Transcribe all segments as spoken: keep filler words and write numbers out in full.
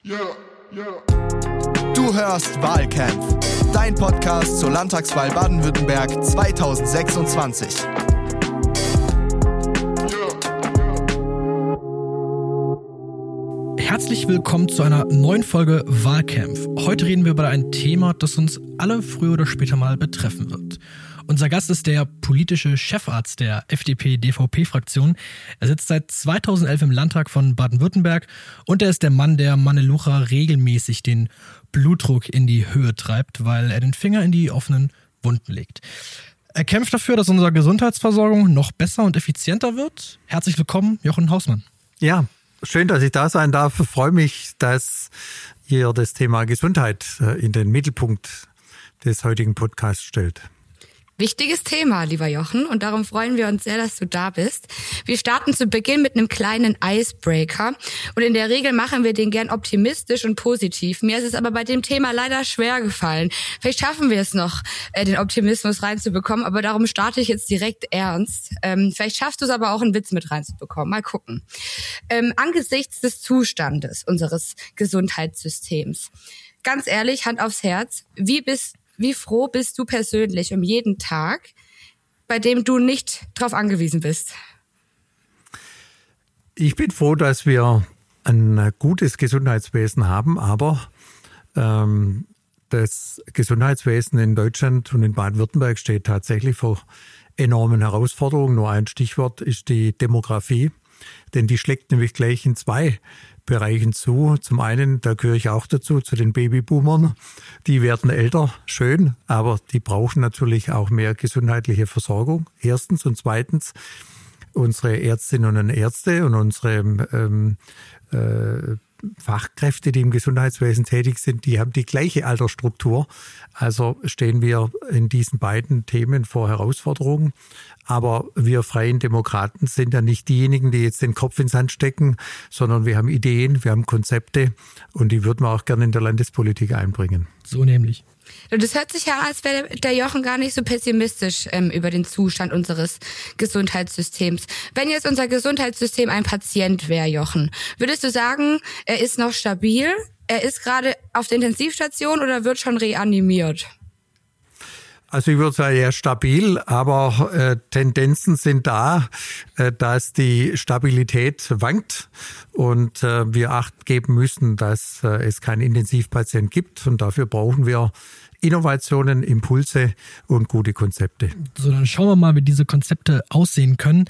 Yeah, yeah. Du hörst Wahlkampf, dein Podcast zur Landtagswahl Baden-Württemberg zwanzig sechsundzwanzig. Herzlich willkommen zu einer neuen Folge Wahlkampf. Heute reden wir über ein Thema, das uns alle früher oder später mal betreffen wird. Unser Gast ist der politische Chefarzt der F D P-D V P-Fraktion. Er sitzt seit zweitausendelf im Landtag von Baden-Württemberg und er ist der Mann, der Manelucha regelmäßig den Blutdruck in die Höhe treibt, weil er den Finger in die offenen Wunden legt. Er kämpft dafür, dass unsere Gesundheitsversorgung noch besser und effizienter wird. Herzlich willkommen, Jochen Hausmann. Ja, schön, dass ich da sein darf. Ich freue mich, dass ihr das Thema Gesundheit in den Mittelpunkt des heutigen Podcasts stellt. Wichtiges Thema, lieber Jochen, und darum freuen wir uns sehr, dass du da bist. Wir starten zu Beginn mit einem kleinen Icebreaker und in der Regel machen wir den gern optimistisch und positiv. Mir ist es aber bei dem Thema leider schwer gefallen. Vielleicht schaffen wir es noch, den Optimismus reinzubekommen, aber darum starte ich jetzt direkt ernst. Ähm, vielleicht schaffst du es aber auch, einen Witz mit reinzubekommen. Mal gucken. Ähm, angesichts des Zustandes unseres Gesundheitssystems, ganz ehrlich, Hand aufs Herz, wie bist Wie froh bist du persönlich um jeden Tag, bei dem du nicht drauf angewiesen bist? Ich bin froh, dass wir ein gutes Gesundheitswesen haben, aber ähm, das Gesundheitswesen in Deutschland und in Baden-Württemberg steht tatsächlich vor enormen Herausforderungen. Nur ein Stichwort ist die Demografie, denn die schlägt nämlich gleich in zwei Bereichen zu. Zum einen, da gehöre ich auch dazu, zu den Babyboomern. Die werden älter, schön, aber die brauchen natürlich auch mehr gesundheitliche Versorgung. Erstens und zweitens, unsere Ärztinnen und Ärzte und unsere ähm, äh, Fachkräfte, die im Gesundheitswesen tätig sind, die haben die gleiche Altersstruktur. Also stehen wir in diesen beiden Themen vor Herausforderungen. Aber wir Freien Demokraten sind ja nicht diejenigen, die jetzt den Kopf ins Sand stecken, sondern wir haben Ideen, wir haben Konzepte und die würden wir auch gerne in der Landespolitik einbringen. So nämlich. Das hört sich ja an, als wäre der Jochen gar nicht so pessimistisch ähm, über den Zustand unseres Gesundheitssystems. Wenn jetzt unser Gesundheitssystem ein Patient wäre, Jochen, würdest du sagen, er ist noch stabil, er ist gerade auf der Intensivstation oder wird schon reanimiert? Also ich würde sagen, ja, stabil, aber äh, Tendenzen sind da, äh, dass die Stabilität wankt und äh, wir Acht geben müssen, dass äh, es keinen Intensivpatient gibt. Und dafür brauchen wir Innovationen, Impulse und gute Konzepte. So, dann schauen wir mal, wie diese Konzepte aussehen können.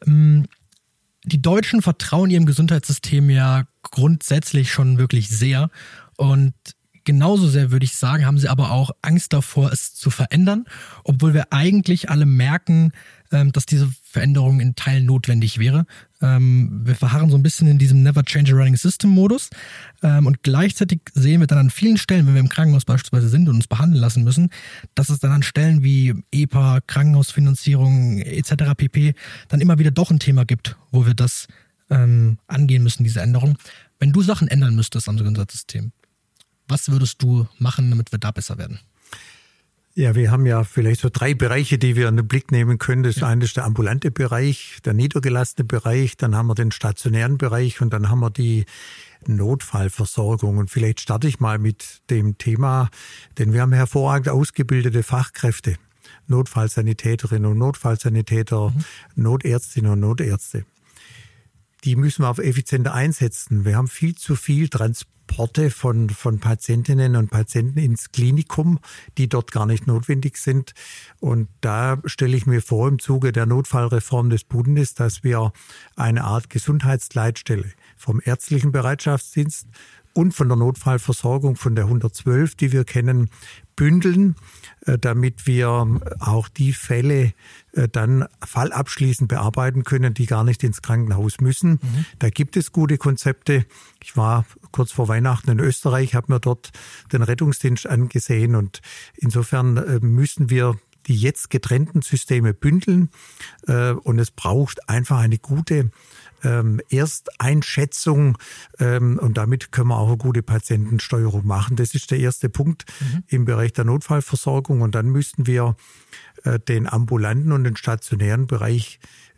Die Deutschen vertrauen ihrem Gesundheitssystem ja grundsätzlich schon wirklich sehr und genauso sehr, würde ich sagen, haben sie aber auch Angst davor, es zu verändern, obwohl wir eigentlich alle merken, dass diese Veränderung in Teilen notwendig wäre. Wir verharren so ein bisschen in diesem Never Change a Running System Modus und gleichzeitig sehen wir dann an vielen Stellen, wenn wir im Krankenhaus beispielsweise sind und uns behandeln lassen müssen, dass es dann an Stellen wie E P A, Krankenhausfinanzierung et cetera pp. Dann immer wieder doch ein Thema gibt, wo wir das ähm, angehen müssen, diese Änderung. Wenn du Sachen ändern müsstest am Gesundheitssystem, was würdest du machen, damit wir da besser werden? Ja, wir haben ja vielleicht so drei Bereiche, die wir in den Blick nehmen können. Das eine ist der ambulante Bereich, der niedergelassene Bereich, dann haben wir den stationären Bereich und dann haben wir die Notfallversorgung. Und vielleicht starte ich mal mit dem Thema, denn wir haben hervorragend ausgebildete Fachkräfte, Notfallsanitäterinnen und Notfallsanitäter, mhm. Notärztinnen und Notärzte. Die müssen wir auf effizienter einsetzen. Wir haben viel zu viel Transporte von, von Patientinnen und Patienten ins Klinikum, die dort gar nicht notwendig sind. Und da stelle ich mir vor, im Zuge der Notfallreform des Bundes, dass wir eine Art Gesundheitsleitstelle vom ärztlichen Bereitschaftsdienst und von der Notfallversorgung von der hundertzwölf, die wir kennen, bündeln, damit wir auch die Fälle dann fallabschließend bearbeiten können, die gar nicht ins Krankenhaus müssen. Mhm. Da gibt es gute Konzepte. Ich war kurz vor Weihnachten in Österreich, habe mir dort den Rettungsdienst angesehen und insofern müssen wir die jetzt getrennten Systeme bündeln und es braucht einfach eine gute Ähm, Ersteinschätzung ähm, und damit können wir auch eine gute Patientensteuerung machen. Das ist der erste Punkt mhm. im Bereich der Notfallversorgung und dann müssten wir äh, den ambulanten und den stationären Bereich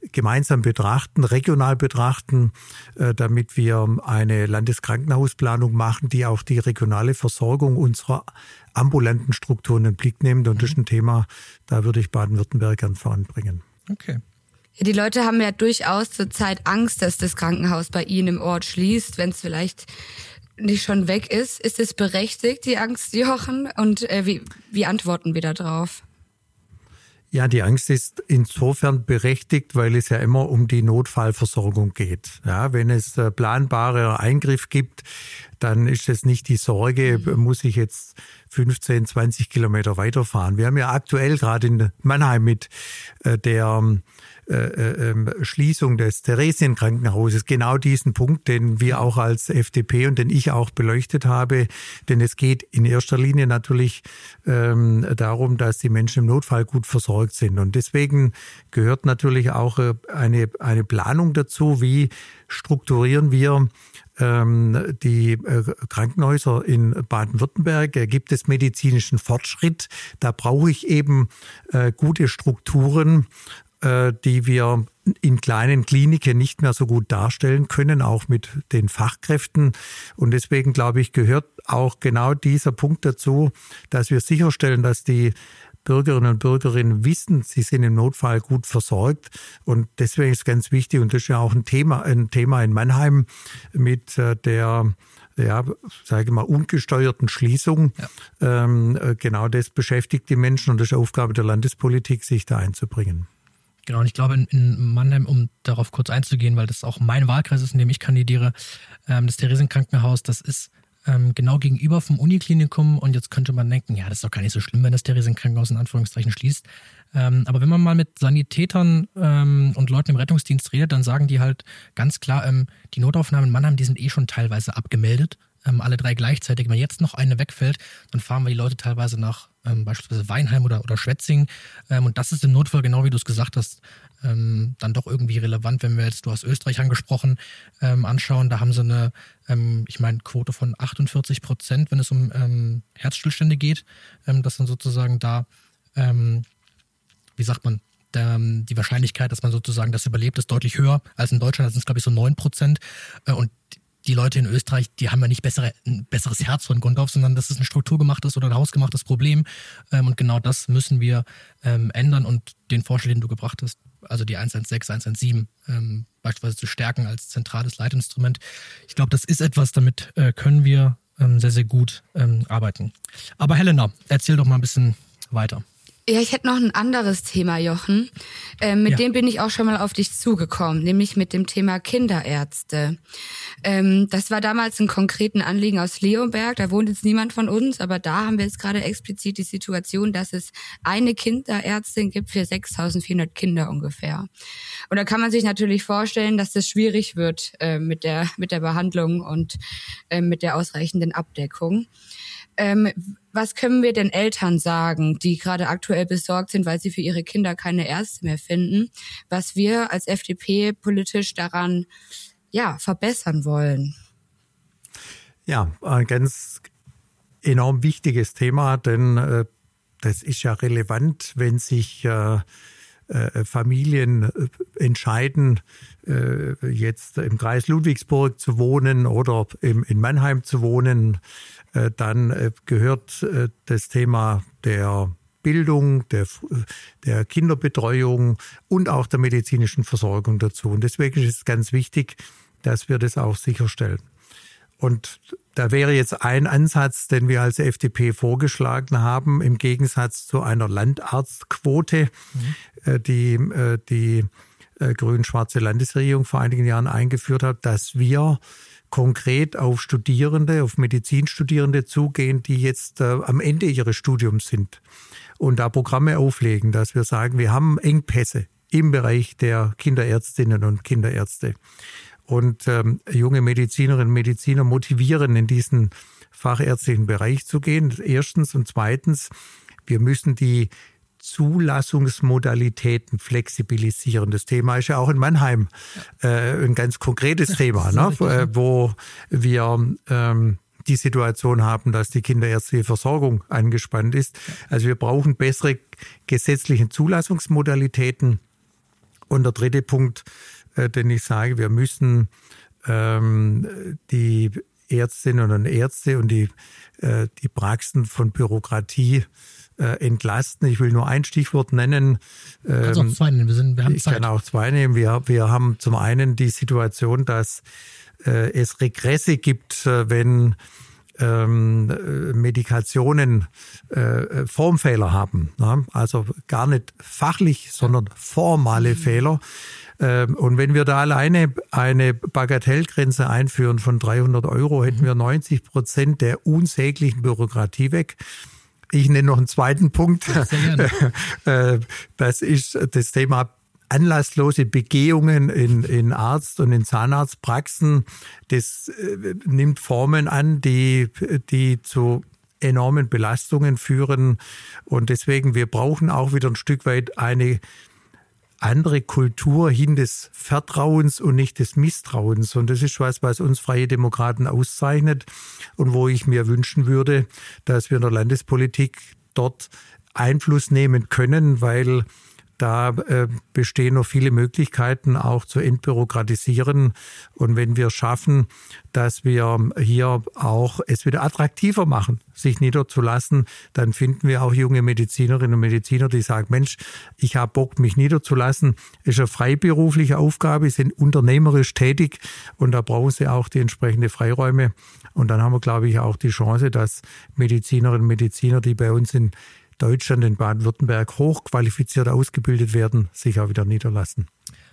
gemeinsam betrachten, regional betrachten, damit wir eine Landeskrankenhausplanung machen, die auch die regionale Versorgung unserer ambulanten Strukturen in den Blick nimmt. Und das ist ein Thema, da würde ich Baden-Württemberg gern voranbringen. Okay. Ja, die Leute haben ja durchaus zurzeit Angst, dass das Krankenhaus bei ihnen im Ort schließt, wenn es vielleicht nicht schon weg ist. Ist es berechtigt, die Angst, Jochen? Und äh, wie, wie antworten wir da drauf? Ja, die Angst ist insofern berechtigt, weil es ja immer um die Notfallversorgung geht. Ja, wenn es äh, planbarer Eingriff gibt, dann ist es nicht die Sorge, muss ich jetzt fünfzehn, zwanzig Kilometer weiterfahren. Wir haben ja aktuell gerade in Mannheim mit äh, der äh, äh, Schließung des Theresienkrankenhauses genau diesen Punkt, den wir auch als F D P und den ich auch beleuchtet habe. Denn es geht in erster Linie natürlich ähm, darum, dass die Menschen im Notfall gut versorgt sind. Und deswegen gehört natürlich auch äh, eine, eine Planung dazu, wie strukturieren wir ähm, die äh, Krankenhäuser in Baden-Württemberg. Äh, gibt es medizinischen Fortschritt? Da brauche ich eben äh, gute Strukturen, äh, die wir in kleinen Kliniken nicht mehr so gut darstellen können, auch mit den Fachkräften. Und deswegen, glaube ich, gehört auch genau dieser Punkt dazu, dass wir sicherstellen, dass die Bürgerinnen und Bürger wissen, sie sind im Notfall gut versorgt. Und deswegen ist ganz wichtig, und das ist ja auch ein Thema, ein Thema in Mannheim mit der, ja, sage ich mal, ungesteuerten Schließung. Ja. Ähm, genau das beschäftigt die Menschen, und das ist Aufgabe der Landespolitik, sich da einzubringen. Genau, und ich glaube, in, in Mannheim, um darauf kurz einzugehen, weil das auch mein Wahlkreis ist, in dem ich kandidiere, ähm, das Theresienkrankenhaus, das ist ähm, genau gegenüber vom Uniklinikum, und jetzt könnte man denken, ja, das ist doch gar nicht so schlimm, wenn das Theresienkrankenhaus in Anführungszeichen schließt. Ähm, aber wenn man mal mit Sanitätern ähm, und Leuten im Rettungsdienst redet, dann sagen die halt ganz klar, ähm, die Notaufnahmen in Mannheim, die sind eh schon teilweise abgemeldet. Ähm, alle drei gleichzeitig. Wenn jetzt noch eine wegfällt, dann fahren wir die Leute teilweise nach ähm, beispielsweise Weinheim oder, oder Schwetzingen. Ähm, und das ist im Notfall, genau wie du es gesagt hast, ähm, dann doch irgendwie relevant, wenn wir jetzt, du hast Österreich angesprochen, ähm, anschauen. Da haben sie eine, ähm, ich meine, Quote von achtundvierzig Prozent, wenn es um ähm, Herzstillstände geht. Ähm, das dann sozusagen da, ähm, wie sagt man, der, die Wahrscheinlichkeit, dass man sozusagen das überlebt, ist deutlich höher als in Deutschland. Das sind, glaube ich, so neun Prozent. Äh, und die Leute in Österreich, die haben ja nicht bessere, ein besseres Herz von Grund auf, sondern das ist ein strukturgemachtes oder ein hausgemachtes Problem. Ähm, und genau das müssen wir ähm, ändern, und den Vorschlag, den du gebracht hast, also die eins eins sechs, eins eins sieben ähm, beispielsweise zu stärken als zentrales Leitinstrument. Ich glaube, das ist etwas, damit äh, können wir ähm, sehr, sehr gut ähm, arbeiten. Aber Helena, erzähl doch mal ein bisschen weiter. Ja, ich hätte noch ein anderes Thema, Jochen. Ähm, mit ja. dem bin ich auch schon mal auf dich zugekommen, nämlich mit dem Thema Kinderärzte. Ähm, das war damals ein konkreten Anliegen aus Leonberg. Da wohnt jetzt niemand von uns, aber da haben wir jetzt gerade explizit die Situation, dass es eine Kinderärztin gibt für sechstausendvierhundert Kinder ungefähr. Und da kann man sich natürlich vorstellen, dass das schwierig wird äh, mit der mit der Behandlung und äh, mit der ausreichenden Abdeckung. Ähm, was können wir den Eltern sagen, die gerade aktuell besorgt sind, weil sie für ihre Kinder keine Ärzte mehr finden, was wir als F D P politisch daran ja verbessern wollen? Ja, ein ganz enorm wichtiges Thema, denn äh, das ist ja relevant, wenn sich äh, äh, Familien äh, entscheiden, äh, jetzt im Kreis Ludwigsburg zu wohnen oder im, in Mannheim zu wohnen. Dann gehört das Thema der Bildung, der, der Kinderbetreuung und auch der medizinischen Versorgung dazu. Und deswegen ist es ganz wichtig, dass wir das auch sicherstellen. Und da wäre jetzt ein Ansatz, den wir als F D P vorgeschlagen haben, im Gegensatz zu einer Landarztquote, mhm. die die grün-schwarze Landesregierung vor einigen Jahren eingeführt hat, dass wir konkret auf Studierende, auf Medizinstudierende zugehen, die jetzt äh, am Ende ihres Studiums sind und da Programme auflegen, dass wir sagen, wir haben Engpässe im Bereich der Kinderärztinnen und Kinderärzte. Und ähm, junge Medizinerinnen und Mediziner motivieren, in diesen fachärztlichen Bereich zu gehen. Erstens. Und zweitens, wir müssen die Zulassungsmodalitäten flexibilisieren. Das Thema ist ja auch in Mannheim äh, ein ganz konkretes ja, Thema, ne? Richtig, wo wir ähm, die Situation haben, dass die kinderärztliche Versorgung angespannt ist. Also wir brauchen bessere gesetzliche Zulassungsmodalitäten. Und der dritte Punkt, äh, den ich sage, wir müssen ähm, die Ärztinnen und Ärzte und die, äh, die Praxen von Bürokratie äh, entlasten. Ich will nur ein Stichwort nennen. Kannst ähm, auch zwei nehmen, wir, sind, wir haben ich Zeit. kann auch zwei nehmen. Wir, wir haben zum einen die Situation, dass äh, es Regresse gibt, äh, wenn ähm, Medikationen äh, Formfehler haben. Ne? Also gar nicht fachlich, sondern formale Fehler. Und wenn wir da alleine eine Bagatellgrenze einführen von dreihundert Euro, hätten wir neunzig Prozent der unsäglichen Bürokratie weg. Ich nenne noch einen zweiten Punkt. Das ist das Thema anlasslose Begehungen in, in Arzt- und in Zahnarztpraxen. Das nimmt Formen an, die, die zu enormen Belastungen führen. Und deswegen, wir brauchen auch wieder ein Stück weit eine andere Kultur hin des Vertrauens und nicht des Misstrauens. Und das ist was, was uns Freie Demokraten auszeichnet und wo ich mir wünschen würde, dass wir in der Landespolitik dort Einfluss nehmen können, weil da äh, bestehen noch viele Möglichkeiten auch zu entbürokratisieren. Und wenn wir schaffen, dass wir hier auch es wieder attraktiver machen, sich niederzulassen, dann finden wir auch junge Medizinerinnen und Mediziner, die sagen, Mensch, ich habe Bock, mich niederzulassen. Ist eine freiberufliche Aufgabe, sind unternehmerisch tätig und da brauchen sie auch die entsprechende Freiräume. Und dann haben wir, glaube ich, auch die Chance, dass Medizinerinnen und Mediziner, die bei uns in Deutschland, in Baden-Württemberg hochqualifiziert ausgebildet werden, sich auch wieder niederlassen.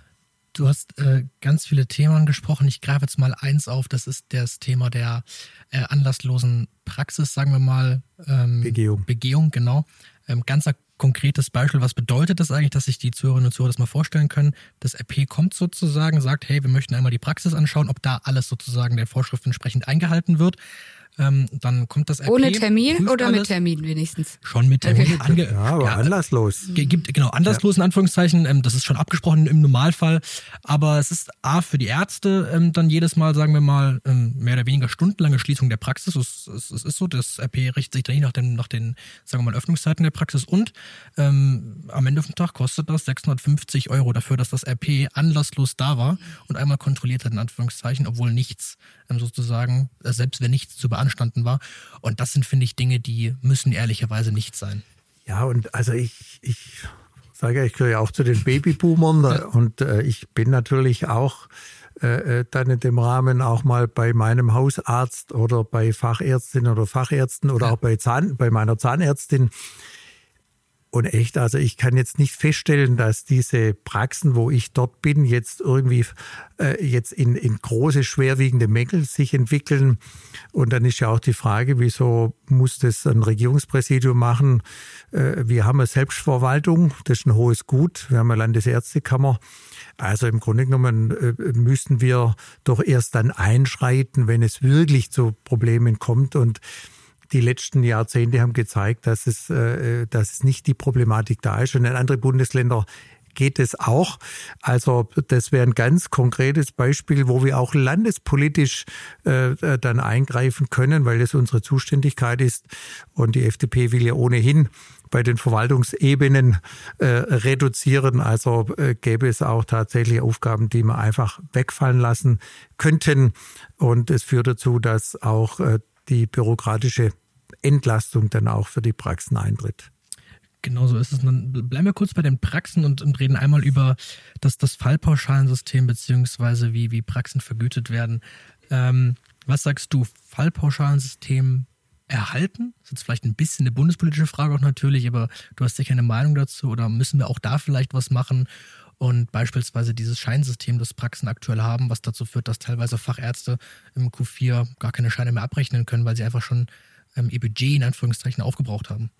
Du hast äh, ganz viele Themen angesprochen. Ich greife jetzt mal eins auf. Das ist das Thema der äh, anlasslosen Praxis, sagen wir mal. Ähm, Begehung. Begehung, genau. Ähm, ganz ein konkretes Beispiel. Was bedeutet das eigentlich, dass sich die Zuhörerinnen und Zuhörer das mal vorstellen können? Das R P kommt sozusagen, sagt, hey, wir möchten einmal die Praxis anschauen, ob da alles sozusagen der Vorschrift entsprechend eingehalten wird. Ähm, dann kommt das R P. Ohne Termin oder alles. Mit Termin wenigstens? Schon mit Termin. Okay. Ange- ja, aber ja, anlasslos. Gibt, genau, anlasslos in Anführungszeichen. Ähm, das ist schon abgesprochen im Normalfall. Aber es ist A, für die Ärzte ähm, dann jedes Mal, sagen wir mal, ähm, mehr oder weniger stundenlange Schließung der Praxis. Es, es, es ist so, das R P richtet sich dann nicht nach, den, nach den, sagen wir mal, Öffnungszeiten der Praxis. Und ähm, am Ende vom Tag kostet das sechshundertfünfzig Euro dafür, dass das R P anlasslos da war und einmal kontrolliert hat, in Anführungszeichen, obwohl nichts ähm, sozusagen, äh, selbst wenn nichts zu beanstanden war. Und das sind, finde ich, Dinge, die müssen ehrlicherweise nicht sein. Ja, und also ich, ich sage ja, ich gehöre ja auch zu den Babyboomern ja. und äh, ich bin natürlich auch äh, dann in dem Rahmen auch mal bei meinem Hausarzt oder bei Fachärztinnen oder Fachärzten oder ja. auch bei, Zahn, bei meiner Zahnärztin. Und echt, also ich kann jetzt nicht feststellen, dass diese Praxen, wo ich dort bin, jetzt irgendwie äh, jetzt in, in große, schwerwiegende Mängel sich entwickeln. Und dann ist ja auch die Frage, wieso muss das ein Regierungspräsidium machen? Äh, wir haben eine Selbstverwaltung, das ist ein hohes Gut. Wir haben eine Landesärztekammer. Also im Grunde genommen äh, müssen wir doch erst dann einschreiten, wenn es wirklich zu Problemen kommt. Und die letzten Jahrzehnte haben gezeigt, dass es, äh, dass es nicht die Problematik da ist. Und in andere Bundesländer geht es auch. Also das wäre ein ganz konkretes Beispiel, wo wir auch landespolitisch äh, dann eingreifen können, weil das unsere Zuständigkeit ist. Und die F D P will ja ohnehin bei den Verwaltungsebenen äh, reduzieren. Also äh, gäbe es auch tatsächlich Aufgaben, die wir einfach wegfallen lassen könnten. Und es führt dazu, dass auch äh, die bürokratische Entlastung dann auch für die Praxen eintritt. Genau so ist es. Und dann bleiben wir kurz bei den Praxen und, und reden einmal über das, das Fallpauschalensystem beziehungsweise wie, wie Praxen vergütet werden. Ähm, was sagst du, Fallpauschalensystem erhalten? Das ist jetzt vielleicht ein bisschen eine bundespolitische Frage auch natürlich, aber du hast sicher eine Meinung dazu oder müssen wir auch da vielleicht was machen? Und beispielsweise dieses Scheinsystem, das Praxen aktuell haben, was dazu führt, dass teilweise Fachärzte im Q vier gar keine Scheine mehr abrechnen können, weil sie einfach schon ähm, ihr Budget in Anführungszeichen aufgebraucht haben.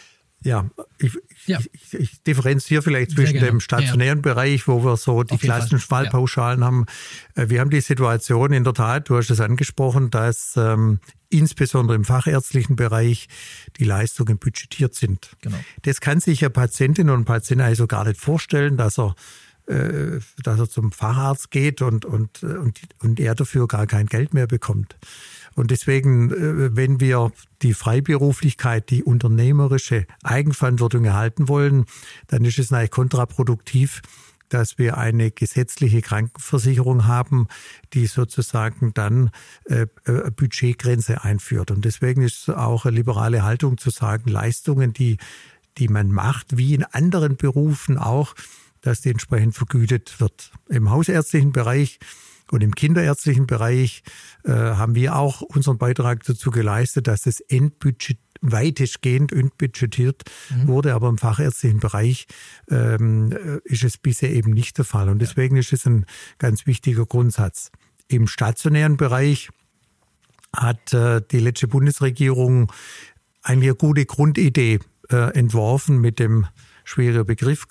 Ja, ich, ja. ich, ich differenziere vielleicht zwischen dem stationären ja, ja. Bereich, wo wir so die klassischen Fallpauschalen ja. haben. Wir haben die Situation in der Tat, du hast es angesprochen, dass ähm, insbesondere im fachärztlichen Bereich die Leistungen budgetiert sind. Genau. Das kann sich eine Patientin und ein Patient also gar nicht vorstellen, dass er äh, dass er zum Facharzt geht und, und, und, und er dafür gar kein Geld mehr bekommt. Und deswegen, wenn wir die Freiberuflichkeit, die unternehmerische Eigenverantwortung erhalten wollen, dann ist es eigentlich kontraproduktiv, dass wir eine gesetzliche Krankenversicherung haben, die sozusagen dann äh, eine Budgetgrenze einführt. Und deswegen ist es auch eine liberale Haltung zu sagen, Leistungen, die, die man macht, wie in anderen Berufen auch, dass die entsprechend vergütet wird. Im hausärztlichen Bereich und im kinderärztlichen Bereich äh, haben wir auch unseren Beitrag dazu geleistet, dass das Endbudget weitestgehend entbudgetiert mhm. wurde, aber im fachärztlichen Bereich ähm, ist es bisher eben nicht der Fall. Und deswegen ist es ein ganz wichtiger Grundsatz. Im stationären Bereich hat äh, die letzte Bundesregierung eine gute Grundidee äh, entworfen mit dem schwieriger Begriff,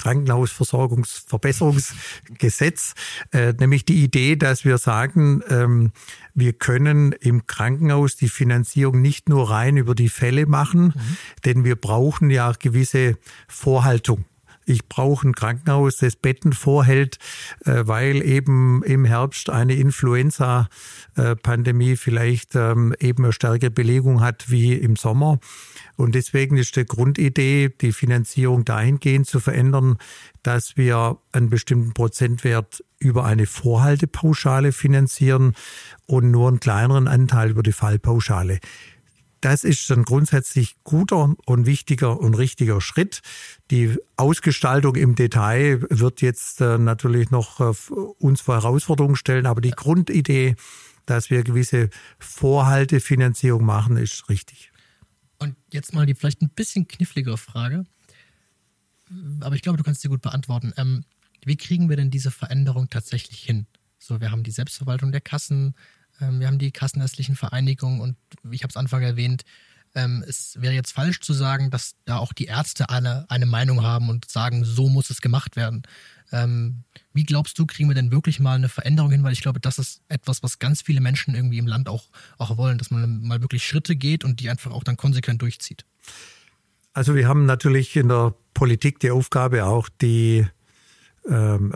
Krankenhausversorgungsverbesserungsgesetz, äh, nämlich die Idee, dass wir sagen, ähm, wir können im Krankenhaus die Finanzierung nicht nur rein über die Fälle machen, mhm. denn wir brauchen ja gewisse Vorhaltung. Ich brauche ein Krankenhaus, das Betten vorhält, weil eben im Herbst eine Influenza-Pandemie vielleicht eben eine stärkere Belegung hat wie im Sommer. Und deswegen ist die Grundidee, die Finanzierung dahingehend zu verändern, dass wir einen bestimmten Prozentwert über eine Vorhaltepauschale finanzieren und nur einen kleineren Anteil über die Fallpauschale. Das ist ein grundsätzlich guter und wichtiger und richtiger Schritt. Die Ausgestaltung im Detail wird jetzt äh, natürlich noch äh, uns vor Herausforderungen stellen, aber die Grundidee, dass wir gewisse Vorhaltefinanzierung machen, ist richtig. Und jetzt mal die vielleicht ein bisschen kniffligere Frage, aber ich glaube, du kannst sie gut beantworten. Ähm, wie kriegen wir denn diese Veränderung tatsächlich hin? So, wir haben die Selbstverwaltung der Kassen, wir haben die kassenärztlichen Vereinigungen und ich habe es Anfang erwähnt, ähm, es wäre jetzt falsch zu sagen, dass da auch die Ärzte eine, eine Meinung haben und sagen, so muss es gemacht werden. Ähm, wie glaubst du, kriegen wir denn wirklich mal eine Veränderung hin? Weil ich glaube, das ist etwas, was ganz viele Menschen irgendwie im Land auch, auch wollen, dass man mal wirklich Schritte geht und die einfach auch dann konsequent durchzieht. Also wir haben natürlich in der Politik die Aufgabe auch, die, ähm,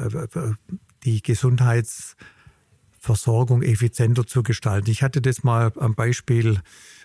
die Gesundheits- Versorgung effizienter zu gestalten. Ich hatte das mal am Beispiel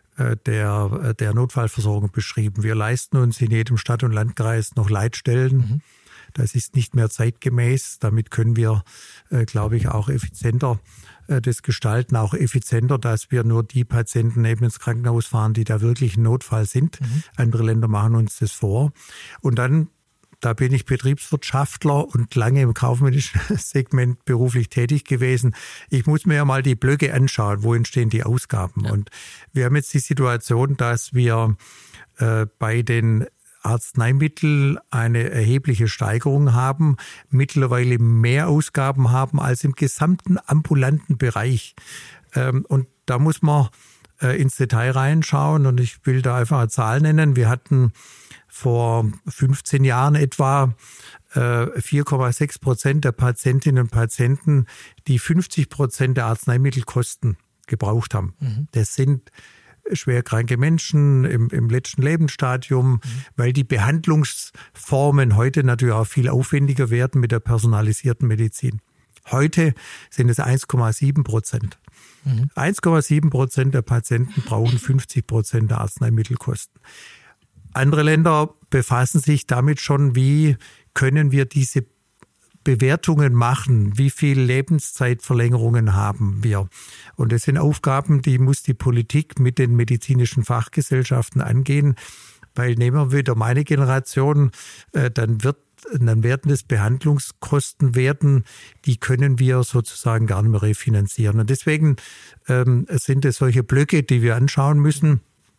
der, der Notfallversorgung beschrieben. Wir leisten uns in jedem Stadt- und Landkreis noch Leitstellen. Mhm. Das ist nicht mehr zeitgemäß. Damit können wir, glaube ich, auch effizienter das gestalten. Auch effizienter, dass wir nur die Patienten eben ins Krankenhaus fahren, die da wirklich ein Notfall sind. Mhm. Andere Länder machen uns das vor. Und dann Da bin ich Betriebswirtschaftler und lange im kaufmännischen Segment beruflich tätig gewesen. Ich muss mir ja mal die Blöcke anschauen, wo entstehen die Ausgaben. Ja. Und wir haben jetzt die Situation, dass wir äh, bei den Arzneimitteln eine erhebliche Steigerung haben, mittlerweile mehr Ausgaben haben als im gesamten ambulanten Bereich. Ähm, und da muss man äh, ins Detail reinschauen und ich will da einfach eine Zahl nennen. Wir hatten vor fünfzehn Jahren etwa vier Komma sechs Prozent der Patientinnen und Patienten, die fünfzig Prozent der Arzneimittelkosten gebraucht haben. Mhm. Das sind schwerkranke Menschen im, im letzten Lebensstadium, mhm. weil die Behandlungsformen heute natürlich auch viel aufwendiger werden mit der personalisierten Medizin. Heute sind es eins Komma sieben Prozent. Mhm. eins Komma sieben Prozent der Patienten brauchen fünfzig Prozent der Arzneimittelkosten. Andere Länder befassen sich damit schon, wie können wir diese Bewertungen machen, wie viel Lebenszeitverlängerungen haben wir. Und das sind Aufgaben, die muss die Politik mit den medizinischen Fachgesellschaften angehen, weil nehmen wir wieder meine Generation, dann wird dann werden es Behandlungskosten werden, die können wir sozusagen gar nicht mehr refinanzieren. Und deswegen ähm, sind es solche Blöcke, die wir anschauen müssen.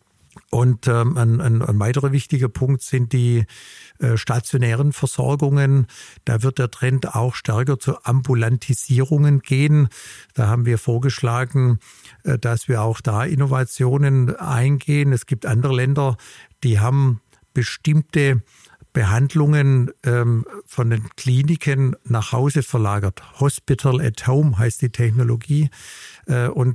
Und ähm, ein, ein, ein weiterer wichtiger Punkt sind die äh, stationären Versorgungen. Da wird der Trend auch stärker zu Ambulantisierungen gehen. Da haben wir vorgeschlagen, äh, dass wir auch da Innovationen eingehen. Es gibt andere Länder, die haben bestimmte Behandlungen ähm, von den Kliniken nach Hause verlagert. Hospital at Home heißt die Technologie. Äh, und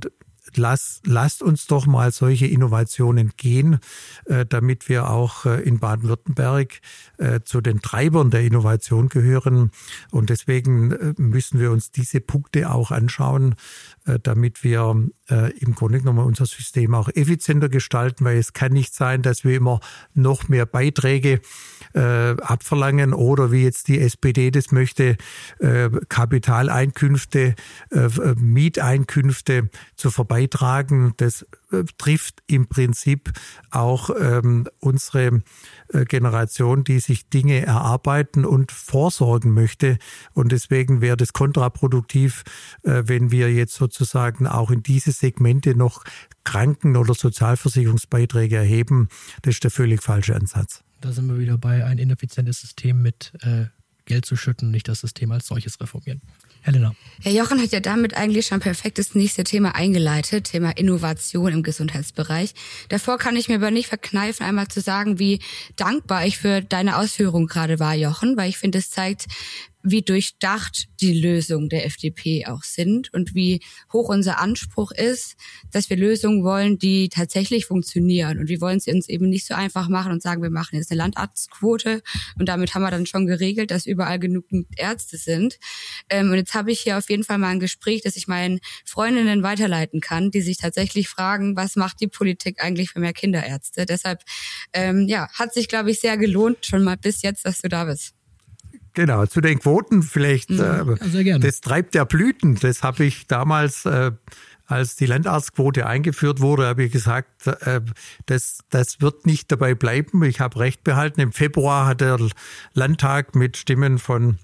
lass, lasst uns doch mal solche Innovationen gehen, äh, damit wir auch äh, in Baden-Württemberg äh, zu den Treibern der Innovation gehören. Und deswegen äh, müssen wir uns diese Punkte auch anschauen, äh, damit wir äh, im Grunde genommen unser System auch effizienter gestalten, weil es kann nicht sein, dass wir immer noch mehr Beiträge äh, abverlangen oder wie jetzt die S P D das möchte, äh, Kapitaleinkünfte, äh, Mieteinkünfte zu verbeitragen. Das äh, trifft im Prinzip auch ähm, unsere äh, Generation, die sich Dinge erarbeiten und vorsorgen möchte. Und deswegen wäre das kontraproduktiv, äh, wenn wir jetzt sozusagen auch in diese Segmente noch Kranken- oder Sozialversicherungsbeiträge erheben. Das ist der völlig falsche Ansatz. Da sind wir wieder bei ein ineffizientes System mit äh, Geld zu schütten und nicht das System als solches reformieren. Helena. Herr Jochen hat ja damit eigentlich schon perfekt das nächste Thema eingeleitet, Thema Innovation im Gesundheitsbereich. Davor kann ich mir aber nicht verkneifen, einmal zu sagen, wie dankbar ich für deine Ausführung gerade war, Jochen, weil ich finde, es zeigt, wie durchdacht die Lösungen der F D P auch sind und wie hoch unser Anspruch ist, dass wir Lösungen wollen, die tatsächlich funktionieren. Und wir wollen es uns eben nicht so einfach machen und sagen, wir machen jetzt eine Landarztquote und damit haben wir dann schon geregelt, dass überall genügend Ärzte sind. Und jetzt habe ich hier auf jeden Fall mal ein Gespräch, das ich meinen Freundinnen weiterleiten kann, die sich tatsächlich fragen, was macht die Politik eigentlich für mehr Kinderärzte? Deshalb ähm, ja, hat sich, glaube ich, sehr gelohnt, schon mal bis jetzt, dass du da bist. Genau, zu den Quoten vielleicht. Ja, sehr gerne. Das treibt ja Blüten. Das habe ich damals, äh, als die Landarztquote eingeführt wurde, habe ich gesagt, äh, das, das wird nicht dabei bleiben. Ich habe Recht behalten. Im Februar hat der Landtag mit Stimmen von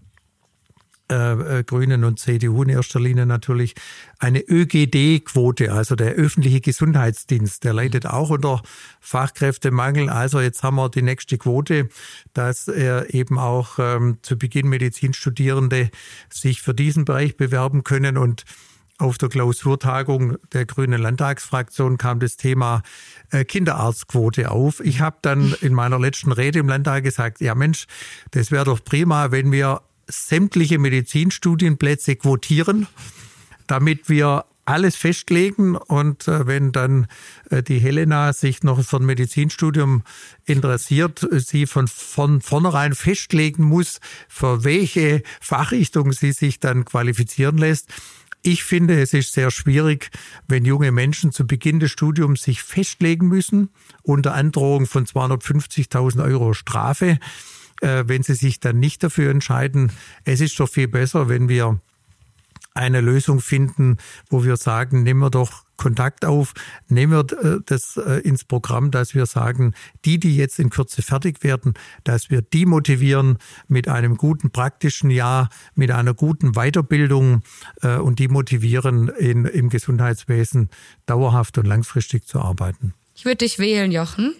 Äh, Grünen und C D U in erster Linie natürlich eine Ö G D-Quote, also der öffentliche Gesundheitsdienst, der leidet auch unter Fachkräftemangel. Also jetzt haben wir die nächste Quote, dass er eben auch ähm, zu Beginn Medizinstudierende sich für diesen Bereich bewerben können. Und auf der Klausurtagung der Grünen Landtagsfraktion kam das Thema äh, Kinderarztquote auf. Ich habe dann in meiner letzten Rede im Landtag gesagt, ja Mensch, das wäre doch prima, wenn wir sämtliche Medizinstudienplätze quotieren, damit wir alles festlegen. Und äh, wenn dann äh, die Helena sich noch für ein Medizinstudium interessiert, sie von, von vornherein festlegen muss, für welche Fachrichtung sie sich dann qualifizieren lässt. Ich finde, es ist sehr schwierig, wenn junge Menschen zu Beginn des Studiums sich festlegen müssen, unter Androhung von zweihundertfünfzigtausend Euro Strafe, wenn sie sich dann nicht dafür entscheiden. Es ist doch viel besser, wenn wir eine Lösung finden, wo wir sagen, nehmen wir doch Kontakt auf, nehmen wir das ins Programm, dass wir sagen, die, die jetzt in Kürze fertig werden, dass wir die motivieren mit einem guten praktischen Jahr, mit einer guten Weiterbildung und die motivieren, in, im Gesundheitswesen dauerhaft und langfristig zu arbeiten. Ich würde dich wählen, Jochen,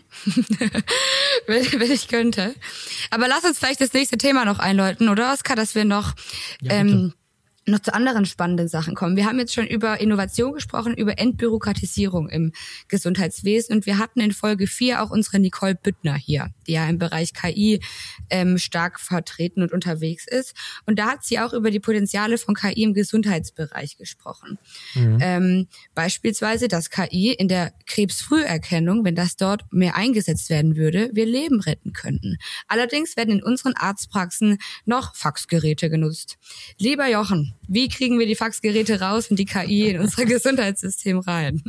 wenn, wenn ich könnte. Aber lass uns vielleicht das nächste Thema noch einläuten, oder Oskar, dass wir noch ja, ähm, noch zu anderen spannenden Sachen kommen. Wir haben jetzt schon über Innovation gesprochen, über Entbürokratisierung im Gesundheitswesen und wir hatten in Folge vier auch unsere Nicole Büttner hier, die ja im Bereich K I ähm, stark vertreten und unterwegs ist. Und da hat sie auch über die Potenziale von K I im Gesundheitsbereich gesprochen. Mhm. Ähm, beispielsweise, dass K I in der Krebsfrüherkennung, wenn das dort mehr eingesetzt werden würde, wir Leben retten könnten. Allerdings werden in unseren Arztpraxen noch Faxgeräte genutzt. Lieber Jochen, wie kriegen wir die Faxgeräte raus und die K I in unser Gesundheitssystem rein?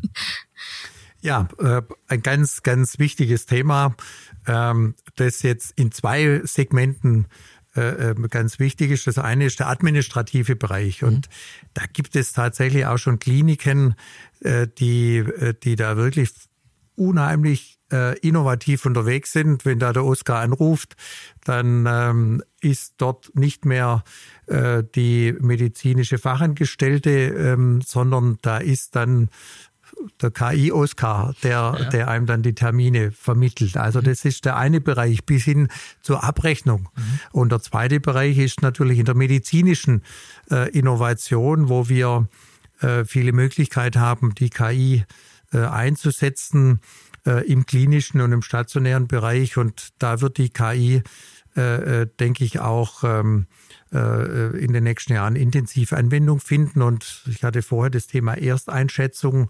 Ja, äh, ein ganz, ganz wichtiges Thema, ähm, das jetzt in zwei Segmenten äh, ganz wichtig ist. Das eine ist der administrative Bereich. Und mhm. da gibt es tatsächlich auch schon Kliniken, äh, die, die da wirklich unheimlich äh, innovativ unterwegs sind. Wenn da der Oskar anruft, dann ähm, ist dort nicht mehr äh, die medizinische Fachangestellte, ähm, sondern da ist dann der K I-Oskar, der, ja. der einem dann die Termine vermittelt. Also das ist der eine Bereich bis hin zur Abrechnung. Mhm. Und der zweite Bereich ist natürlich in der medizinischen äh, Innovation, wo wir äh, viele Möglichkeiten haben, die K I äh, einzusetzen äh, im klinischen und im stationären Bereich. Und da wird die K I, äh, äh, denke ich, auch ähm, äh, in den nächsten Jahren intensiv Anwendung finden. Und ich hatte vorher das Thema Ersteinschätzung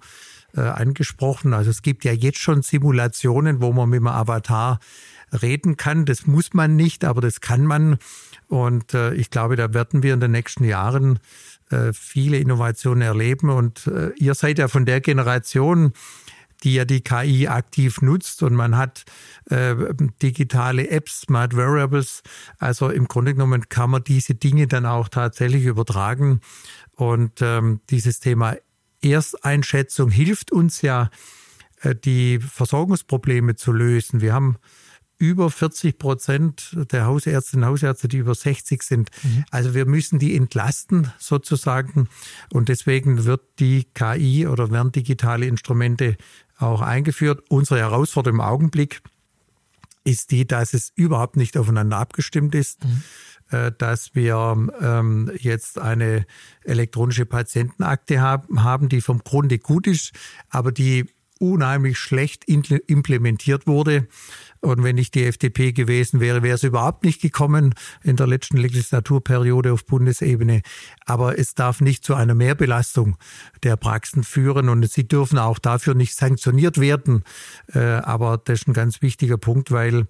äh, angesprochen. Also es gibt ja jetzt schon Simulationen, wo man mit dem Avatar reden kann. Das muss man nicht, aber das kann man. Und äh, ich glaube, da werden wir in den nächsten Jahren äh, viele Innovationen erleben. Und äh, ihr seid ja von der Generation, die ja die K I aktiv nutzt, und man hat äh, digitale Apps, Smart Wearables. Also im Grunde genommen kann man diese Dinge dann auch tatsächlich übertragen. Und ähm, dieses Thema Ersteinschätzung hilft uns ja, äh, die Versorgungsprobleme zu lösen. Wir haben über vierzig Prozent der Hausärztinnen und Hausärzte, die über sechzig sind. Mhm. Also wir müssen die entlasten sozusagen. Und deswegen wird die K I oder werden digitale Instrumente auch eingeführt. Unsere Herausforderung im Augenblick ist die, dass es überhaupt nicht aufeinander abgestimmt ist, mhm. äh, dass wir ähm, jetzt eine elektronische Patientenakte haben, haben, die vom Grunde gut ist, aber die unheimlich schlecht implementiert wurde. Und wenn ich die F D P gewesen wäre, wäre es überhaupt nicht gekommen in der letzten Legislaturperiode auf Bundesebene. Aber es darf nicht zu einer Mehrbelastung der Praxen führen, und sie dürfen auch dafür nicht sanktioniert werden. Aber das ist ein ganz wichtiger Punkt, weil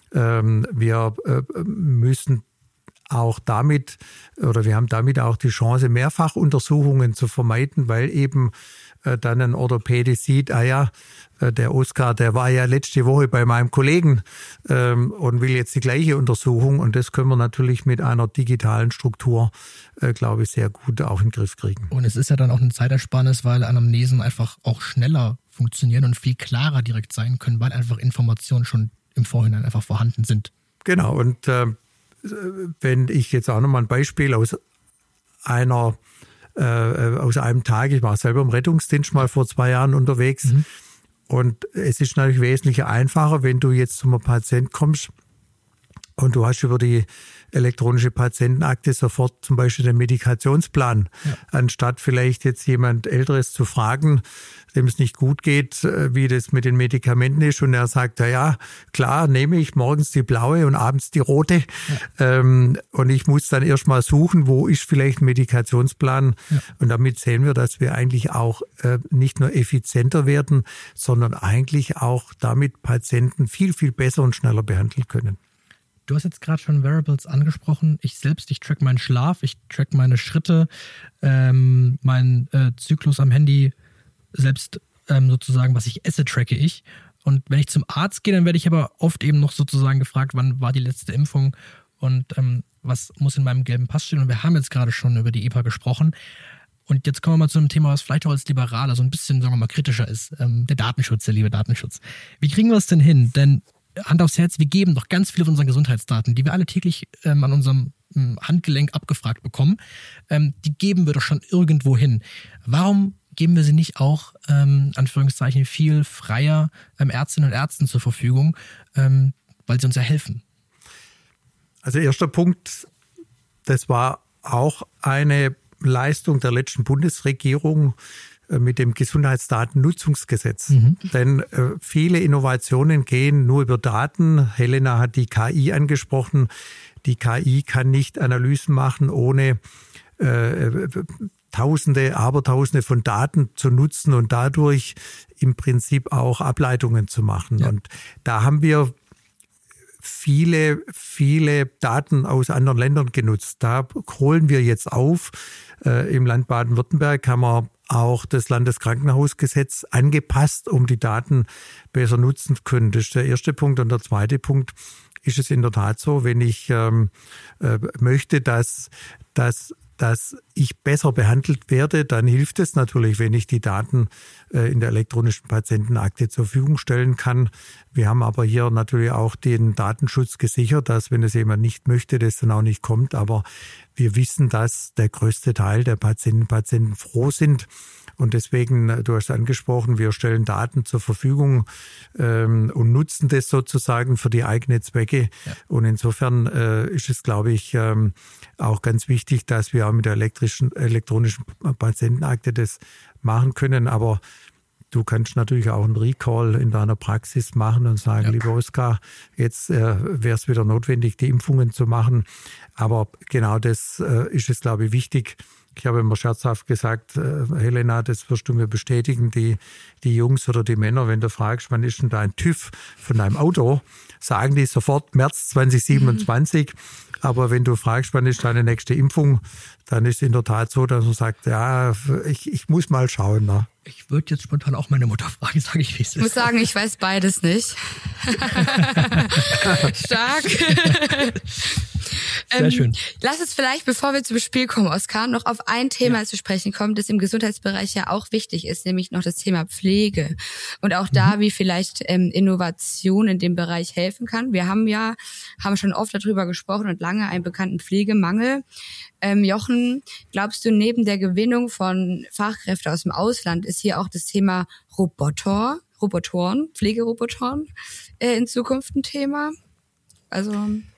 wir müssen auch damit, oder wir haben damit auch die Chance, Mehrfachuntersuchungen zu vermeiden, weil eben dann ein Orthopäde sieht, ah ja, der Oskar, der war ja letzte Woche bei meinem Kollegen ähm, und will jetzt die gleiche Untersuchung. Und das können wir natürlich mit einer digitalen Struktur, äh, glaube ich, sehr gut auch in den Griff kriegen. Und es ist ja dann auch eine Zeitersparnis, weil Anamnesen einfach auch schneller funktionieren und viel klarer direkt sein können, weil einfach Informationen schon im Vorhinein einfach vorhanden sind. Genau, und äh, wenn ich jetzt auch nochmal ein Beispiel aus einer äh, aus einem Tag, ich war selber im Rettungsdienst mal vor zwei Jahren unterwegs, mhm. und es ist natürlich wesentlich einfacher, wenn du jetzt zum Patient kommst und du hast über die elektronische Patientenakte sofort zum Beispiel den Medikationsplan, ja. anstatt vielleicht jetzt jemand Älteres zu fragen, dem es nicht gut geht, wie das mit den Medikamenten ist, und er sagt, ja, ja, klar, nehme ich morgens die blaue und abends die rote, ja. ähm, und ich muss dann erstmal suchen, wo ist vielleicht ein Medikationsplan, ja. und damit sehen wir, dass wir eigentlich auch äh, nicht nur effizienter werden, sondern eigentlich auch damit Patienten viel, viel besser und schneller behandeln können. Du hast jetzt gerade schon Wearables angesprochen. Ich selbst, ich track meinen Schlaf, ich track meine Schritte, ähm, meinen äh, Zyklus am Handy, selbst ähm, sozusagen, was ich esse, tracke ich. Und wenn ich zum Arzt gehe, dann werde ich aber oft eben noch sozusagen gefragt, wann war die letzte Impfung und ähm, was muss in meinem gelben Pass stehen. Und wir haben jetzt gerade schon über die E P A gesprochen. Und jetzt kommen wir mal zu einem Thema, was vielleicht auch als Liberaler so ein bisschen, sagen wir mal, kritischer ist. Ähm, der Datenschutz, der liebe Datenschutz. Wie kriegen wir es denn hin? Denn Hand aufs Herz, wir geben doch ganz viele von unseren Gesundheitsdaten, die wir alle täglich ähm, an unserem ähm, Handgelenk abgefragt bekommen, ähm, die geben wir doch schon irgendwo hin. Warum geben wir sie nicht auch, ähm, Anführungszeichen, viel freier ähm, Ärztinnen und Ärzten zur Verfügung, ähm, weil sie uns ja helfen? Also erster Punkt, das war auch eine Leistung der letzten Bundesregierung mit dem Gesundheitsdatennutzungsgesetz. Mhm. Denn äh, viele Innovationen gehen nur über Daten. Helena hat die K I angesprochen. Die K I kann nicht Analysen machen, ohne äh, Tausende, Abertausende von Daten zu nutzen und dadurch im Prinzip auch Ableitungen zu machen. Ja. Und da haben wir viele, viele Daten aus anderen Ländern genutzt. Da holen wir jetzt auf. Äh, im Land Baden-Württemberg haben wir auch das Landeskrankenhausgesetz angepasst, um die Daten besser nutzen zu können. Das ist der erste Punkt. Und der zweite Punkt ist es in der Tat so, wenn ich ähm, äh, möchte, dass, dass, dass ich besser behandelt werde, dann hilft es natürlich, wenn ich die Daten äh, in der elektronischen Patientenakte zur Verfügung stellen kann. Wir haben aber hier natürlich auch den Datenschutz gesichert, dass, wenn es jemand nicht möchte, das dann auch nicht kommt. Aber wir wissen, dass der größte Teil der Patienten, Patienten froh sind. Und deswegen, du hast angesprochen, wir stellen Daten zur Verfügung ähm, und nutzen das sozusagen für die eigenen Zwecke. Ja. Und insofern äh, ist es, glaube ich, ähm, auch ganz wichtig, dass wir auch mit der elektrischen, elektronischen Patientenakte das machen können. Aber du kannst natürlich auch einen Recall in deiner Praxis machen und sagen, ja. lieber Oskar, jetzt äh, wäre es wieder notwendig, die Impfungen zu machen. Aber genau das äh, ist es, glaube ich, wichtig, Ich habe immer scherzhaft gesagt, äh, Helena, das wirst du mir bestätigen, die, die Jungs oder die Männer, wenn du fragst, wann ist denn da ein TÜV von deinem Auto, sagen die sofort März zwanzig siebenundzwanzig. Mhm. Aber wenn du fragst, wann ist deine nächste Impfung, dann ist es in der Tat so, dass man sagt, ja, ich, ich muss mal schauen. Ne? Ich würde jetzt spontan auch meine Mutter fragen, sage ich, wie es ist. Ich muss sagen, ich weiß beides nicht. Stark. Sehr schön. Ähm, lass uns vielleicht, bevor wir zum Spiel kommen, Oskar, noch auf ein Thema ja. zu sprechen kommen, das im Gesundheitsbereich ja auch wichtig ist, nämlich noch das Thema Pflege. Und auch da, mhm. wie vielleicht ähm, Innovation in dem Bereich helfen kann. Wir haben ja, haben schon oft darüber gesprochen und lange einen bekannten Pflegemangel. Ähm, Jochen, glaubst du, neben der Gewinnung von Fachkräften aus dem Ausland ist hier auch das Thema Roboter, Robotoren, Pflegerobotoren äh, in Zukunft ein Thema? Also...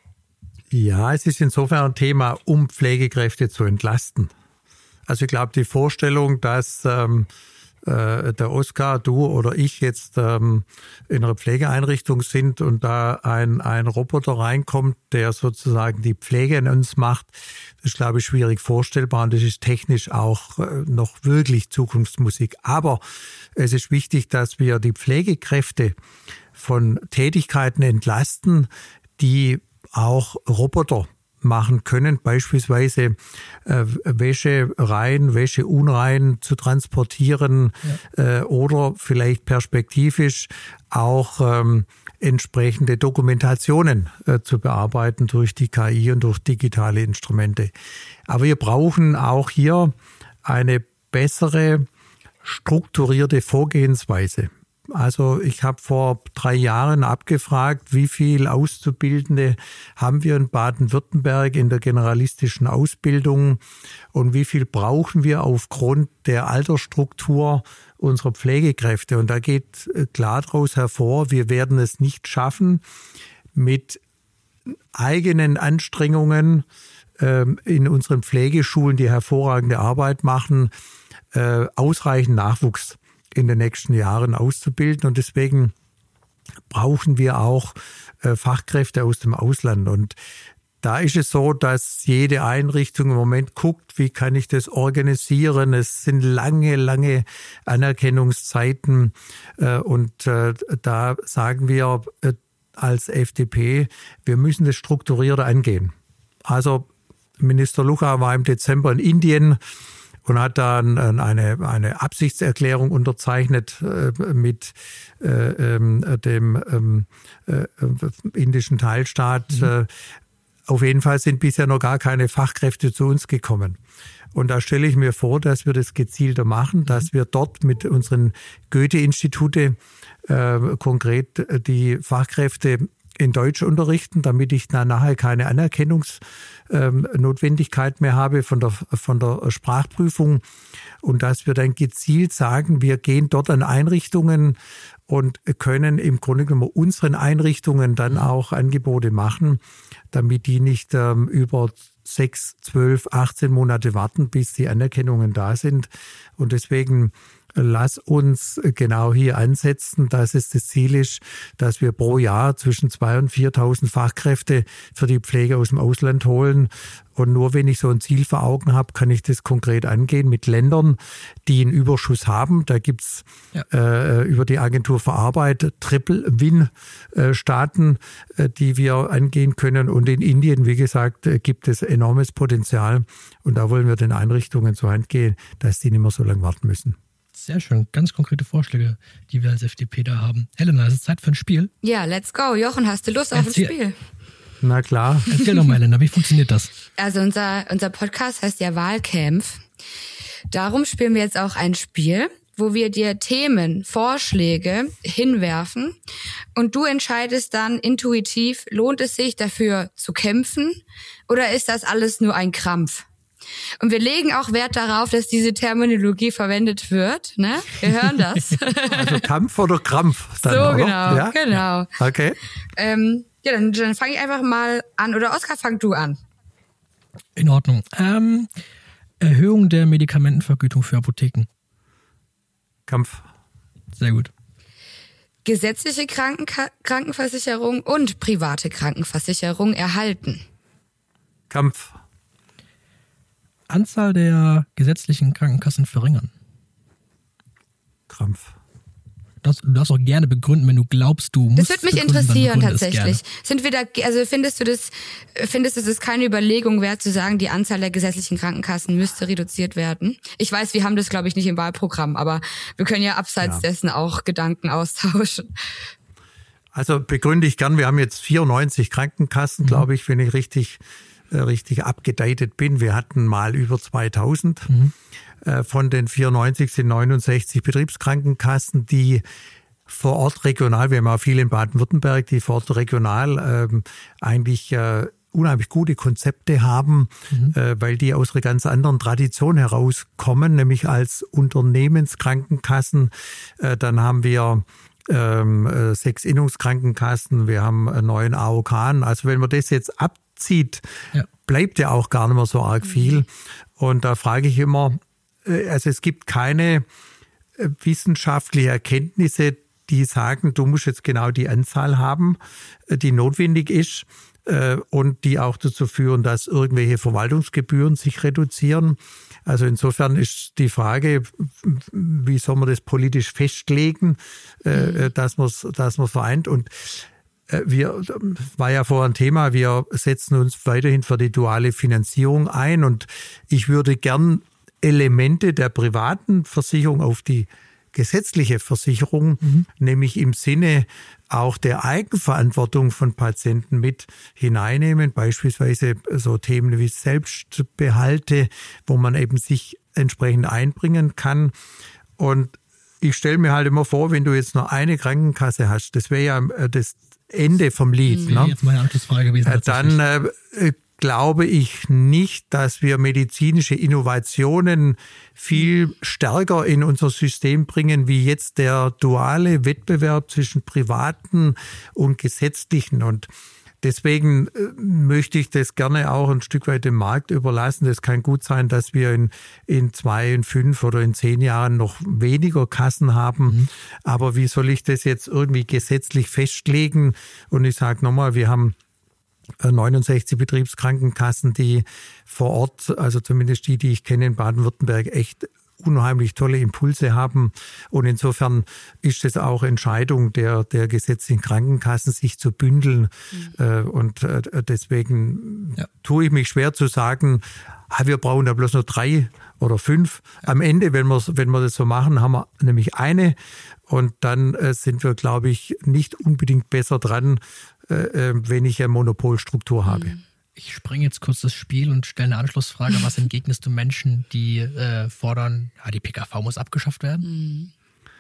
Ja, es ist insofern ein Thema, um Pflegekräfte zu entlasten. Also ich glaube, die Vorstellung, dass ähm, äh, der Oskar, du oder ich jetzt ähm, in einer Pflegeeinrichtung sind und da ein, ein Roboter reinkommt, der sozusagen die Pflege an uns macht, das ist, glaube ich, schwierig vorstellbar und das ist technisch auch äh, noch wirklich Zukunftsmusik. Aber es ist wichtig, dass wir die Pflegekräfte von Tätigkeiten entlasten, die auch Roboter machen können, beispielsweise äh, Wäsche rein, Wäsche unrein zu transportieren ja. äh, oder vielleicht perspektivisch auch ähm, entsprechende Dokumentationen äh, zu bearbeiten durch die K I und durch digitale Instrumente. Aber wir brauchen auch hier eine bessere strukturierte Vorgehensweise. Also ich habe vor drei Jahren abgefragt, wie viel Auszubildende haben wir in Baden-Württemberg in der generalistischen Ausbildung und wie viel brauchen wir aufgrund der Altersstruktur unserer Pflegekräfte. Und da geht klar daraus hervor, wir werden es nicht schaffen, mit eigenen Anstrengungen in unseren Pflegeschulen, die hervorragende Arbeit machen, ausreichend Nachwuchs in den nächsten Jahren auszubilden. Und deswegen brauchen wir auch äh, Fachkräfte aus dem Ausland. Und da ist es so, dass jede Einrichtung im Moment guckt, wie kann ich das organisieren. Es sind lange, lange Anerkennungszeiten. Äh, und äh, da sagen wir äh, als F D P, wir müssen das strukturierter angehen. Also Minister Lucha war im Dezember in Indien und hat dann eine, eine Absichtserklärung unterzeichnet äh, mit äh, äh, dem äh, indischen Teilstaat. Mhm. Auf jeden Fall sind bisher noch gar keine Fachkräfte zu uns gekommen. Und da stelle ich mir vor, dass wir das gezielter machen, dass wir dort mit unseren Goethe-Institute äh, konkret die Fachkräfte in Deutsch unterrichten, damit ich dann nachher keine Anerkennungsnotwendigkeit mehr habe von der, von der Sprachprüfung und dass wir dann gezielt sagen, wir gehen dort an Einrichtungen und können im Grunde genommen unseren Einrichtungen dann auch Angebote machen, damit die nicht ähm, über sechs, zwölf, achtzehn Monate warten, bis die Anerkennungen da sind. Und deswegen lass uns genau hier ansetzen, dass es das Ziel ist, dass wir pro Jahr zwischen zweitausend und viertausend Fachkräfte für die Pflege aus dem Ausland holen. Und nur wenn ich so ein Ziel vor Augen habe, kann ich das konkret angehen mit Ländern, die einen Überschuss haben. Da gibt's ja. äh, über die Agentur für Arbeit Triple-Win-Staaten, äh, die wir angehen können. Und in Indien, wie gesagt, äh, gibt es enormes Potenzial. Und da wollen wir den Einrichtungen zur Hand gehen, dass die nicht mehr so lange warten müssen. Sehr schön, ganz konkrete Vorschläge, die wir als F D P da haben. Helena, es ist Zeit für ein Spiel. Ja, let's go. Jochen, hast du Lust auf Erzähl. ein Spiel? Na klar. Erzähl doch mal, Helena, wie funktioniert das? Also unser, unser Podcast heißt ja Wahlkampf. Darum spielen wir jetzt auch ein Spiel, wo wir dir Themen, Vorschläge hinwerfen und du entscheidest dann intuitiv, lohnt es sich dafür zu kämpfen oder ist das alles nur ein Krampf? Und wir legen auch Wert darauf, dass diese Terminologie verwendet wird. Ne? Wir hören das. Also Kampf oder Krampf? Dann, so, oder? genau, ja? genau. Okay. Ähm, ja, dann, dann fange ich einfach mal an. Oder Oskar, fang du an. In Ordnung. Ähm, Erhöhung der Medikamentenvergütung für Apotheken. Kampf. Sehr gut. Gesetzliche Krankenka- Krankenversicherung und private Krankenversicherung erhalten. Kampf. Anzahl der gesetzlichen Krankenkassen verringern? Krampf. Das, du darfst auch gerne begründen, wenn du glaubst, du musst. Das würde mich interessieren tatsächlich. Sind wir da, also findest du das, findest du das keine Überlegung wert zu sagen, die Anzahl der gesetzlichen Krankenkassen müsste reduziert werden? Ich weiß, wir haben das, glaube ich, nicht im Wahlprogramm, aber wir können ja abseits ja. dessen auch Gedanken austauschen. Also begründe ich gern, wir haben jetzt vierundneunzig Krankenkassen, mhm. glaube ich, wenn ich richtig, äh, richtig abgedatet bin. Wir hatten mal über zweitausend. Mhm. Von den vierundneunzig sind neunundsechzig Betriebskrankenkassen, die vor Ort regional, wir haben auch viele in Baden-Württemberg, die vor Ort regional ähm, eigentlich äh, unheimlich gute Konzepte haben, mhm. äh, weil die aus einer ganz anderen Tradition herauskommen, nämlich als Unternehmenskrankenkassen. Äh, dann haben wir ähm, äh, sechs Innungskrankenkassen, wir haben einen neuen A O K. Also wenn man das jetzt abzieht, ja. bleibt ja auch gar nicht mehr so arg viel. Mhm. Und da frage ich immer, also es gibt keine wissenschaftlichen Erkenntnisse, die sagen, du musst jetzt genau die Anzahl haben, die notwendig ist und die auch dazu führen, dass irgendwelche Verwaltungsgebühren sich reduzieren. Also insofern ist die Frage, wie soll man das politisch festlegen, mhm. dass man es dass man vereint. Und wir, war ja vorher ein Thema, wir setzen uns weiterhin für die duale Finanzierung ein und ich würde gern Elemente der privaten Versicherung auf die gesetzliche Versicherung, mhm. nämlich im Sinne auch der Eigenverantwortung von Patienten mit hineinnehmen, beispielsweise so Themen wie Selbstbehalte, wo man eben sich entsprechend einbringen kann. Und ich stelle mir halt immer vor, wenn du jetzt nur eine Krankenkasse hast, das wäre ja das Ende vom Lied. Das wäre ne? jetzt meine Anschlussfrage gewesen. Dann äh, glaube ich nicht, dass wir medizinische Innovationen viel stärker in unser System bringen, wie jetzt der duale Wettbewerb zwischen privaten und gesetzlichen. Und deswegen möchte ich das gerne auch ein Stück weit dem Markt überlassen. Das kann gut sein, dass wir in, in zwei, in fünf oder in zehn Jahren noch weniger Kassen haben. Mhm. Aber wie soll ich das jetzt irgendwie gesetzlich festlegen? Und ich sage nochmal, wir haben neunundsechzig Betriebskrankenkassen, die vor Ort, also zumindest die, die ich kenne in Baden-Württemberg, echt unheimlich tolle Impulse haben. Und insofern ist es auch Entscheidung der, der gesetzlichen Krankenkassen, sich zu bündeln. Mhm. Und deswegen ja. tue ich mich schwer zu sagen, wir brauchen da bloß nur drei oder fünf. Ja. Am Ende, wenn wir, wenn wir das so machen, haben wir nämlich eine. Und dann sind wir, glaube ich, nicht unbedingt besser dran, wenn ich eine Monopolstruktur habe. Ich springe jetzt kurz das Spiel und stelle eine Anschlussfrage. Was entgegnest du Menschen, die äh, fordern, ja, die P K V muss abgeschafft werden?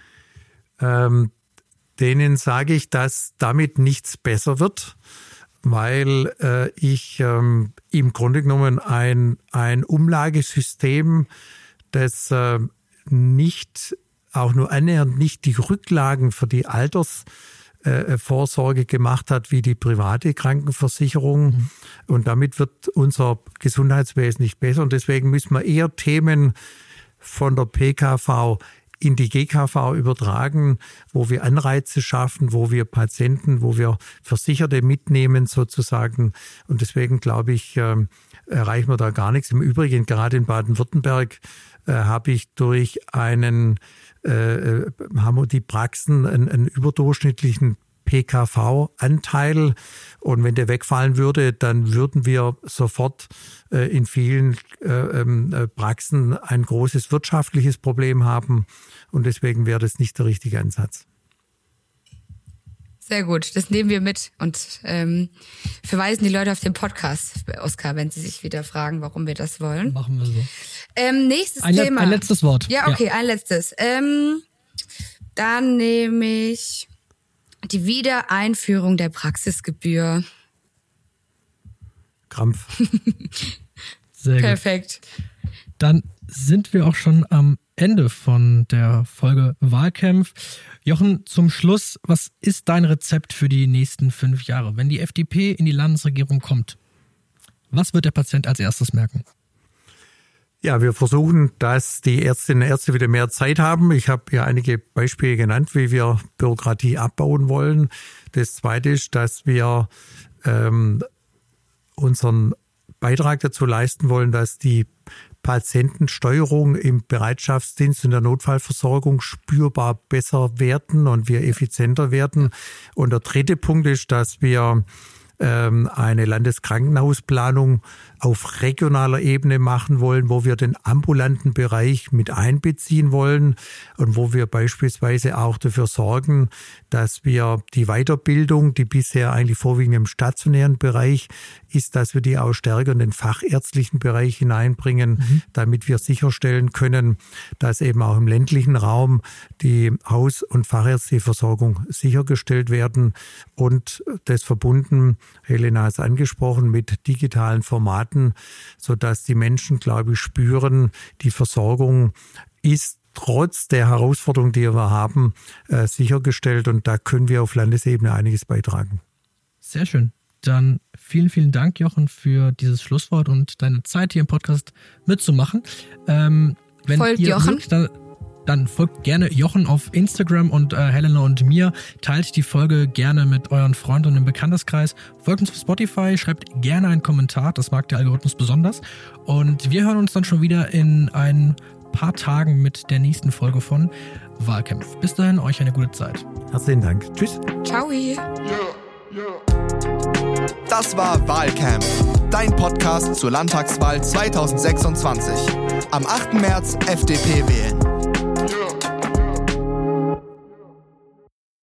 Ähm, denen sage ich, dass damit nichts besser wird, weil äh, ich ähm, im Grunde genommen ein, ein Umlagesystem, das äh, nicht, auch nur annähernd nicht die Rücklagen für die Alters Vorsorge gemacht hat wie die private Krankenversicherung. Mhm. Und damit wird unser Gesundheitswesen nicht besser. Und deswegen müssen wir eher Themen von der P K V in die G K V übertragen, wo wir Anreize schaffen, wo wir Patienten, wo wir Versicherte mitnehmen sozusagen. Und deswegen glaube ich, erreichen wir da gar nichts. Im Übrigen, gerade in Baden-Württemberg habe ich durch einen Äh, haben die Praxen einen, einen überdurchschnittlichen P K V-Anteil. Und wenn der wegfallen würde, dann würden wir sofort äh, in vielen äh, äh, Praxen ein großes wirtschaftliches Problem haben. Und deswegen wäre das nicht der richtige Ansatz. Sehr gut, das nehmen wir mit und ähm, verweisen die Leute auf den Podcast, Oskar, wenn sie sich wieder fragen, warum wir das wollen. Machen wir so. Ähm, nächstes ein, Thema. Ein letztes Wort. Ja, okay, ja. ein letztes. Ähm, dann nehme ich die Wiedereinführung der Praxisgebühr. Krampf. Sehr Perfekt. Gut. Dann sind wir auch schon am Ende von der Folge Wahlkampf. Jochen, zum Schluss, was ist dein Rezept für die nächsten fünf Jahre? Wenn die F D P in die Landesregierung kommt, was wird der Patient als erstes merken? Ja, wir versuchen, dass die Ärztinnen und Ärzte wieder mehr Zeit haben. Ich habe ja einige Beispiele genannt, wie wir Bürokratie abbauen wollen. Das Zweite ist, dass wir ähm, unseren Beitrag dazu leisten wollen, dass die Patientensteuerung im Bereitschaftsdienst und der Notfallversorgung spürbar besser werden und wir effizienter werden. Und der dritte Punkt ist, dass wir ähm, eine Landeskrankenhausplanung auf regionaler Ebene machen wollen, wo wir den ambulanten Bereich mit einbeziehen wollen und wo wir beispielsweise auch dafür sorgen, dass wir die Weiterbildung, die bisher eigentlich vorwiegend im stationären Bereich ist, dass wir die auch stärker in den fachärztlichen Bereich hineinbringen, mhm. damit wir sicherstellen können, dass eben auch im ländlichen Raum die Haus- und fachärztliche Versorgung sichergestellt werden und das verbunden, Helena hat es angesprochen, mit digitalen Formaten, sodass die Menschen, glaube ich, spüren, die Versorgung ist trotz der Herausforderungen, die wir haben, äh, sichergestellt. Und da können wir auf Landesebene einiges beitragen. Sehr schön. Dann vielen, vielen Dank, Jochen, für dieses Schlusswort und deine Zeit hier im Podcast mitzumachen. Ähm, wenn Folgt ihr Jochen. Mögt, dann Dann folgt gerne Jochen auf Instagram und äh, Helena und mir. Teilt die Folge gerne mit euren Freunden und im Bekannteskreis. Folgt uns auf Spotify, schreibt gerne einen Kommentar. Das mag der Algorithmus besonders. Und wir hören uns dann schon wieder in ein paar Tagen mit der nächsten Folge von Wahlkampf. Bis dahin, euch eine gute Zeit. Herzlichen Dank. Tschüss. Ciao. Das war Wahlkampf, dein Podcast zur Landtagswahl zweitausendsechsundzwanzig. Am achten März F D P wählen.